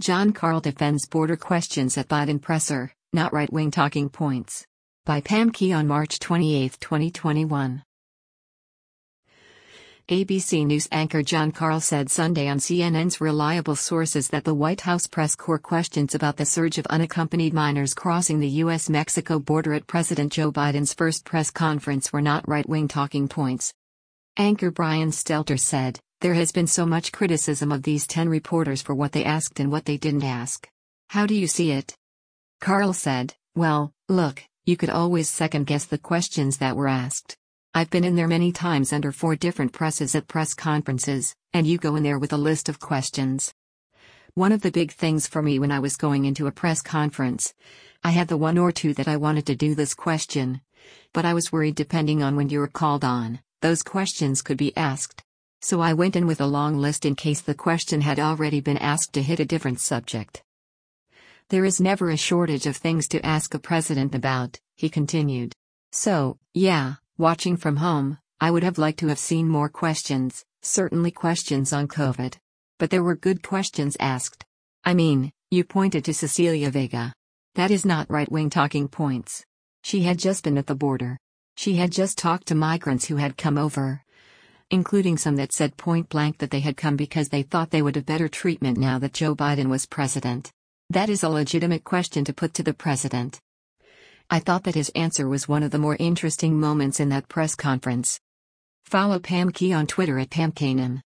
Jon Karl defends border questions at Biden presser, not right-wing talking points. By Pam Key on March 28, 2021. ABC News anchor Jon Karl said Sunday on CNN's reliable sources that the White House press corps questions about the surge of unaccompanied minors crossing the U.S.-Mexico border at President Joe Biden's first press conference were not right-wing talking points. Anchor Brian Stelter said, "There has been so much criticism of these 10 reporters for what they asked and what they didn't ask. How do you see it?" Karl said, "Well, look, you could always second-guess the questions that were asked. I've been in there many times under 4 different presses at press conferences, and you go in there with a list of questions. One of the big things for me when I was going into a press conference, I had the 1 or 2 that I wanted to do this question. But I was worried depending on when you were called on, those questions could be asked. So I went in with a long list in case the question had already been asked to hit a different subject. There is never a shortage of things to ask a president about," he continued. "So, yeah. Watching from home, I would have liked to have seen more questions, certainly questions on COVID. But there were good questions asked. I mean, you pointed to Cecilia Vega. That is not right-wing talking points. She had just been at the border. She had just talked to migrants who had come over, including some that said point blank that they had come because they thought they would have better treatment now that Joe Biden was president. That is a legitimate question to put to the president." I thought that his answer was one of the more interesting moments in that press conference. Follow Pam Key on Twitter at PamKanan.